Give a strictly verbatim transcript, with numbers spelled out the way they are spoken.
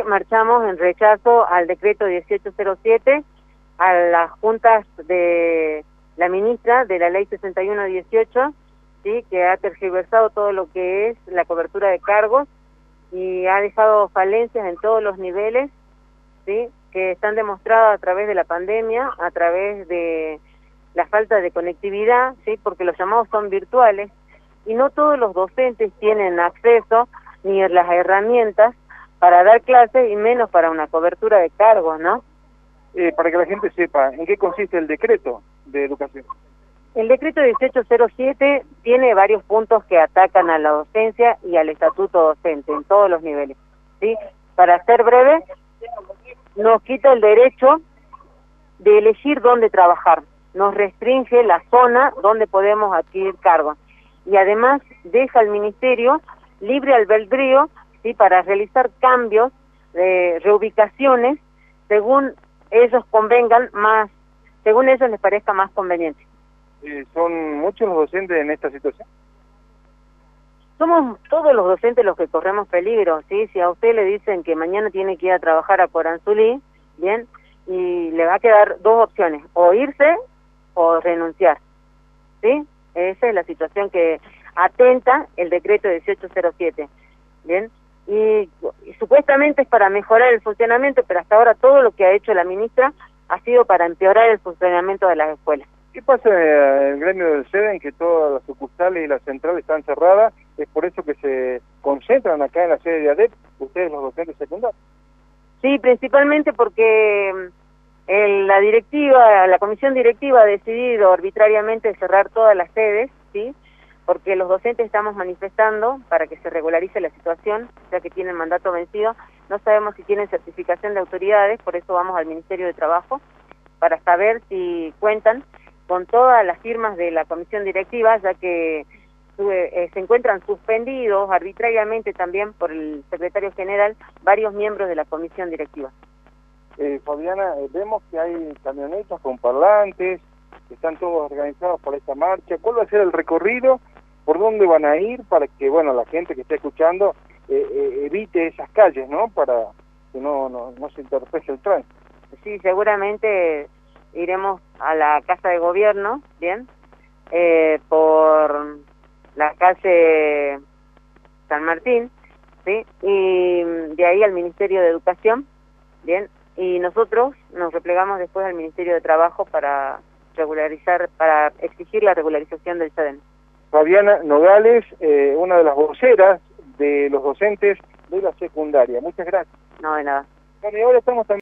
marchamos en rechazo al decreto dieciocho cero siete, a las juntas de la ministra de la ley sesenta y uno dieciocho, ¿sí?, que ha tergiversado todo lo que es la cobertura de cargos y ha dejado falencias en todos los niveles, ¿sí?, que están demostradas a través de la pandemia, a través de la falta de conectividad, ¿sí?, porque los llamados son virtuales y no todos los docentes tienen acceso ni las herramientas para dar clases y menos para una cobertura de cargos, ¿no? Eh, para que la gente sepa, ¿en qué consiste el decreto de educación? El decreto dieciocho cero siete tiene varios puntos que atacan a la docencia y al estatuto docente en todos los niveles, ¿sí? Para ser breve, nos quita el derecho de elegir dónde trabajar, nos restringe la zona donde podemos adquirir cargos y además deja al ministerio libre albedrío, ¿sí?, para realizar cambios de reubicaciones según ellos convengan más, según ellos les parezca más conveniente. Eh, ¿Son muchos los docentes en esta situación? Somos todos los docentes los que corremos peligro, ¿sí? Si a usted le dicen que mañana tiene que ir a trabajar a Coranzulí, bien, y le va a quedar dos opciones, o irse o renunciar, ¿sí? Esa es la situación que atenta el decreto dieciocho cero siete, bien, y, y supuestamente es para mejorar el funcionamiento, pero hasta ahora todo lo que ha hecho la ministra ha sido para empeorar el funcionamiento de las escuelas. ¿Qué pasa en el gremio del C E D E en que todas las sucursales y las centrales están cerradas? ¿Es por eso que se concentran acá en la sede de A D E P, ustedes los docentes secundarios? Sí, principalmente porque el, la directiva, la comisión directiva ha decidido arbitrariamente cerrar todas las sedes, ¿sí?, porque los docentes estamos manifestando para que se regularice la situación, ya que tienen mandato vencido. No sabemos si tienen certificación de autoridades, por eso vamos al Ministerio de Trabajo, para saber si cuentan con todas las firmas de la comisión directiva, ya que eh, se encuentran suspendidos arbitrariamente también por el secretario general varios miembros de la comisión directiva. Eh, Fabiana, eh, vemos que hay camionetas con parlantes, que están todos organizados para esta marcha. ¿Cuál va a ser el recorrido? ¿Por dónde van a ir? Para que, bueno, la gente que esté escuchando eh, eh, evite esas calles, ¿no? Para que no, no, no se interpese el tránsito. Sí, seguramente iremos a la Casa de Gobierno, ¿bien? Eh, por la calle San Martín, ¿sí? Y de ahí al Ministerio de Educación, ¿bien? Y nosotros nos replegamos después al Ministerio de Trabajo para regularizar, para exigir la regularización del C E D E N. Fabiana Nogales, eh, una de las voceras de los docentes de la secundaria. Muchas gracias. No, de nada. Bueno, y ahora estamos también